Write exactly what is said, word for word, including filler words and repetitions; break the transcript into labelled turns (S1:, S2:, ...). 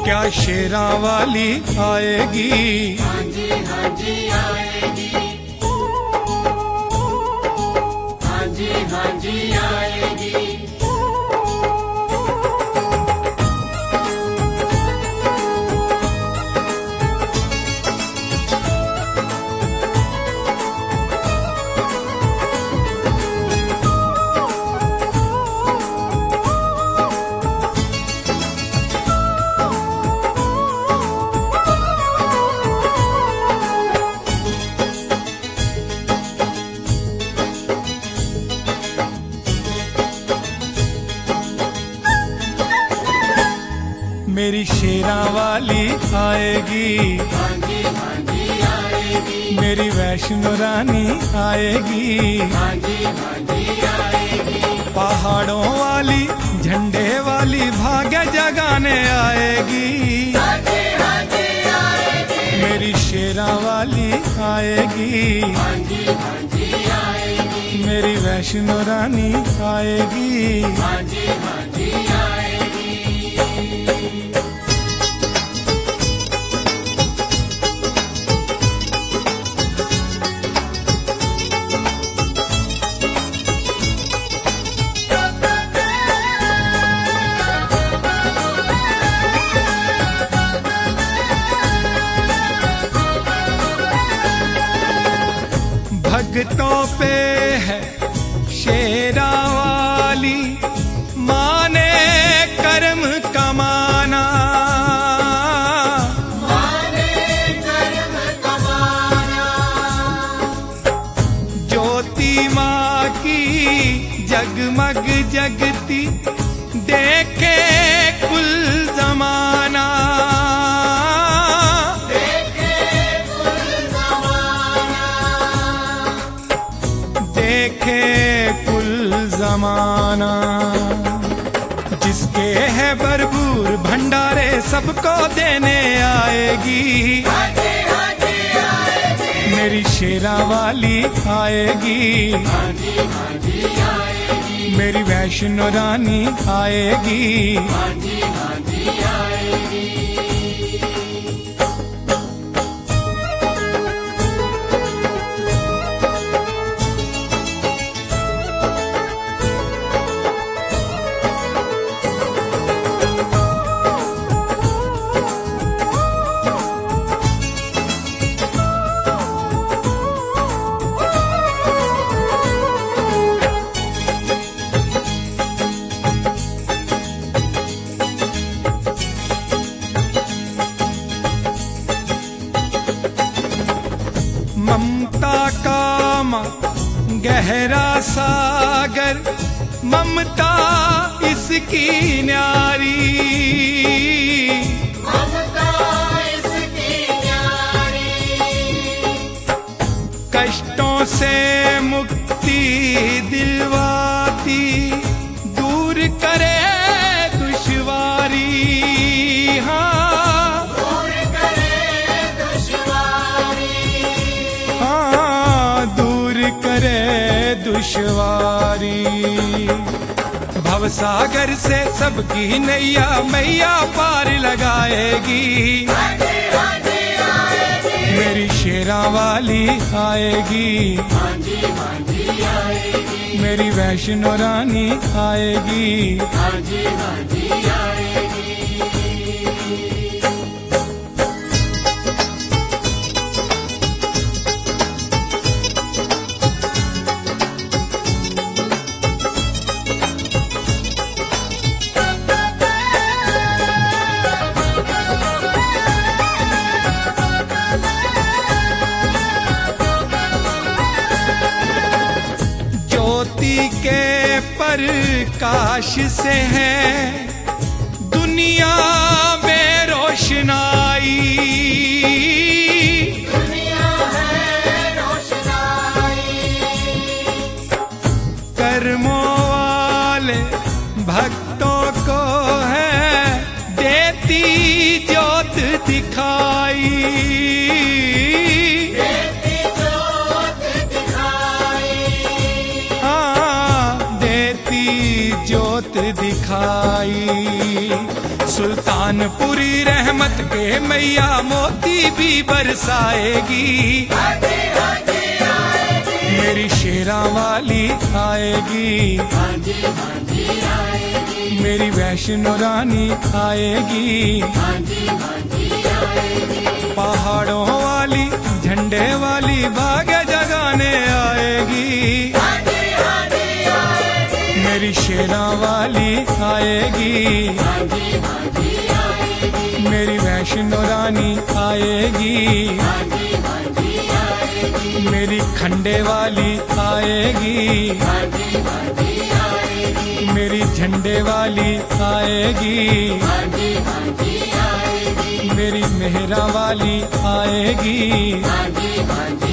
S1: क्या शेरां वाली आएगी?
S2: हाँ जी हाँ जी आएगी, हाँ जी हाँ जी आएगी।
S1: मेरी शेरां वाली आएगी,
S2: हाँ जी हाँ जी आएगी,
S1: मेरी वैष्णो रानी आएगी,
S2: हाँ जी हाँ जी आएगी।
S1: पहाड़ों वाली झंडे वाली भाग्य जगाने आएगी,
S2: हाँ जी हाँ जी आएगी,
S1: मेरी शेरां वाली आएगी,
S2: हाँ जी हाँ जी आएगी,
S1: मेरी वैष्णो रानी आएगी।
S2: हाँ जी हाँ जी आएगी।
S1: भक्तों पे है शेरां वाली, माने कर्म कमाना,
S2: माने कर्म कमाना,
S1: ज्योति माँ की जगमग जगती देखे कुल जमाना,
S2: देखे कुल जमाना,
S1: देखे कुल जमाना। जिसके है भरपूर भंडारे सबको देने आएगी,
S2: हाँ जी हाँ जी आएगी,
S1: मेरी शेरां वाली आएगी,
S2: हाँ जी हाँ जी आएगी,
S1: मेरी वैष्णो रानी आएगी।
S2: हाँ जी हाँ जी आएगी।
S1: ममता का माँ गहरा सागर, ममता इसकी न्यारी,
S2: ममता इसकी न्यारी,
S1: कष्टों से मुक्ति दिलवाती, दूर करे दुश्वारी। हाँ
S2: दूर करे दुश्वारी,
S1: हाँ दूर करे दुश्वारी। भवसागर से सबकी नैया मैया पार लगाएगी,
S2: हाँ जी हाँ जी आएगी,
S1: मेरी शेरां वाली आएगी,
S2: हाँ जी हाँ जी आएगी,
S1: मेरी वैष्णो रानी आएगी।
S2: हाँ जी हाँ जी आएगी।
S1: ज्योति के प्रकाश से है दुनिया में रोशनाई,
S2: दुनिया है रोशनाई,
S1: कर्मों वाले भक्तों को है देती ज्योत दिखाई,
S2: देती ज्योत दिखाई,
S1: हाँ देती ज्योत दिखाई। सुल्तानपुरी रहमत के मैया मोती भी बरसाएगी। मेरी शेरा वाली आएगी, मेरी वैष्णो रानी आएगी। पहाड़ों वाली झंडे वाली भाग्य जगाने आएगी। मेरी शेरा वाली आएगी, मेरी वैष्णो रानी आएगी। मेरी खंडे वाली आएगी, मेरी झंडे वाली आएगी। मेरी मेहरा वाली आएगी।